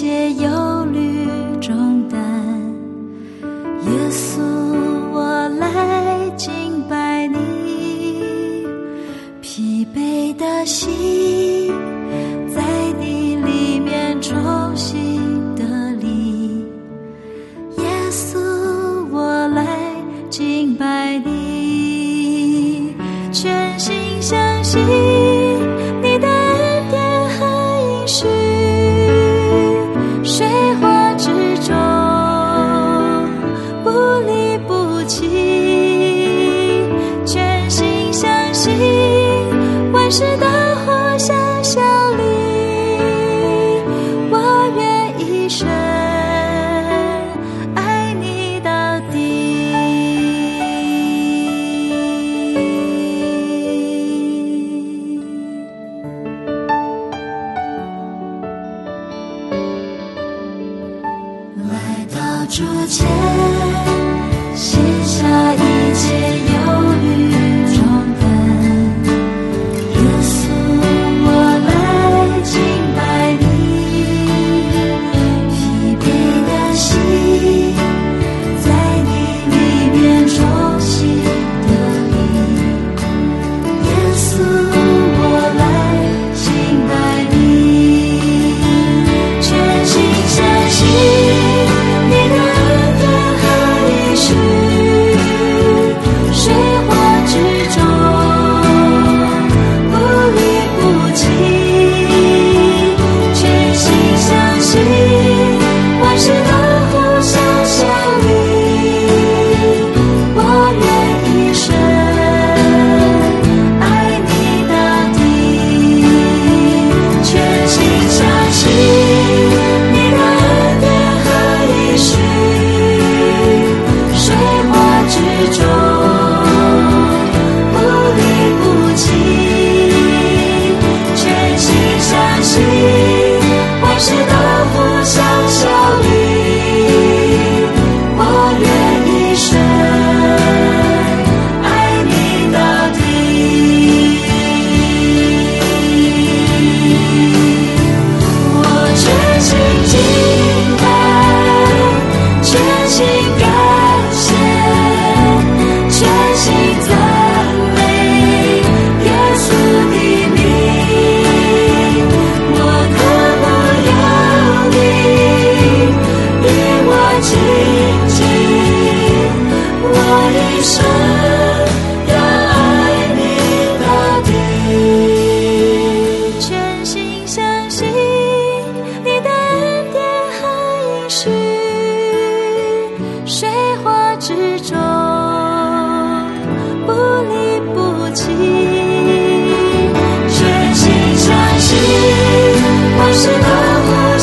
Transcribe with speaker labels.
Speaker 1: 切忧虑重担。耶稣，我来敬拜你，疲惫的心在你里面重新得力。耶稣，我来敬拜你，全心相信你的恩典和应许，水火之中不离不弃，全心相信万事都互相效力，我愿一生爱你到底。来到主前，卸下一切忧虑重担。耶稣，我来敬拜你，疲惫的心在你里面重新得力。耶稣，我来敬拜你，全心相信你的恩典和应许，水火之中不离不弃，全心相信万事都互相效力，我愿一生爱你到底，全心相信你的恩典和应许，水火之中不离不弃，全心相信万事都互相效力，我愿一生爱你到底。我全心敬拜，全心感谢，全心赞美耶稣的名。我渴慕有你与我亲近，我一生要爱你到底，全心相信你的恩典和应许，水火之中不离不弃，全心相信万事都互